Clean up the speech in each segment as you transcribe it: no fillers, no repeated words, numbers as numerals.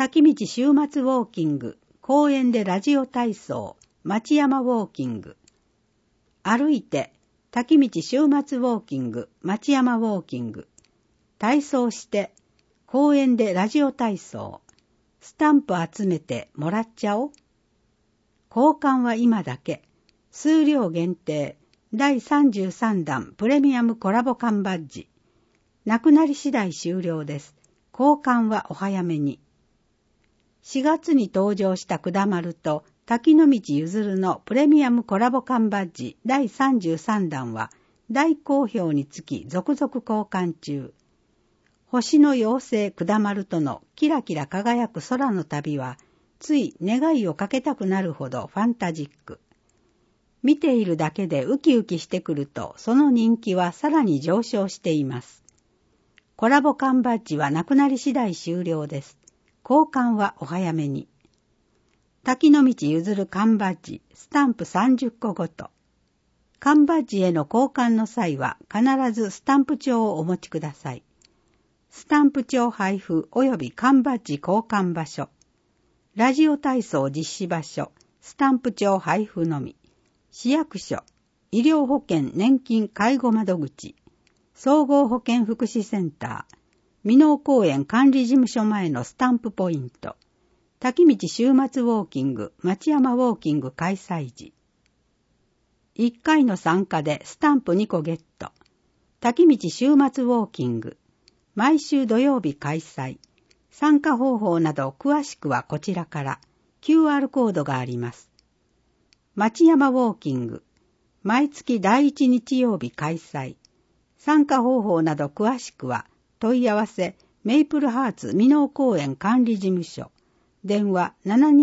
滝道週末ウォーキング、公園でラジオ体操、町山ウォーキング。歩いて、滝道週末ウォーキング、町山ウォーキング。体操して、公園でラジオ体操。スタンプ集めてもらっちゃおう。交換は今だけ。数量限定。第33弾プレミアムコラボ缶バッジ。なくなり次第終了です。交換はお早めに。4月に登場したくだまると滝の道ゆずるのプレミアムコラボ缶バッジ第33弾は大好評につき続々交換中。星の妖精くだまるとのキラキラ輝く空の旅はつい願いをかけたくなるほどファンタジック。見ているだけでウキウキしてくるとその人気はさらに上昇しています。コラボ缶バッジはなくなり次第終了です。交換はお早めに。滝の道ゆずる缶バッジ、スタンプ30個ごと。缶バッジへの交換の際は必ずスタンプ帳をお持ちください。スタンプ帳配布及び缶バッジ交換場所。ラジオ体操実施場所、スタンプ帳配布のみ。市役所、医療保険年金介護窓口、総合保健福祉センター、箕面公園管理事務所前のスタンプポイント、滝道週末ウォーキング、町山ウォーキング開催時。1回の参加でスタンプ2個ゲット。滝道週末ウォーキング、毎週土曜日開催。参加方法など詳しくはこちらから QR コードがあります。町山ウォーキング、毎月第1日曜日開催。参加方法など詳しくは問い合わせメイプルハーツ箕面公園管理事務所。電話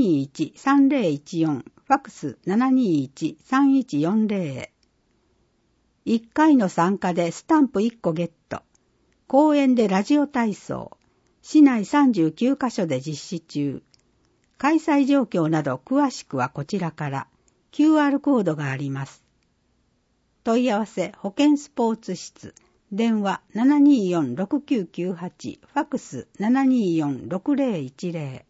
721-3014 ファクス 721-3140 へ。1回の参加でスタンプ1個ゲット。公園でラジオ体操。市内39カ所で実施中。開催状況など詳しくはこちらから QR コードがあります。問い合わせ保健スポーツ室。電話 724-6998 ファクス 724-6010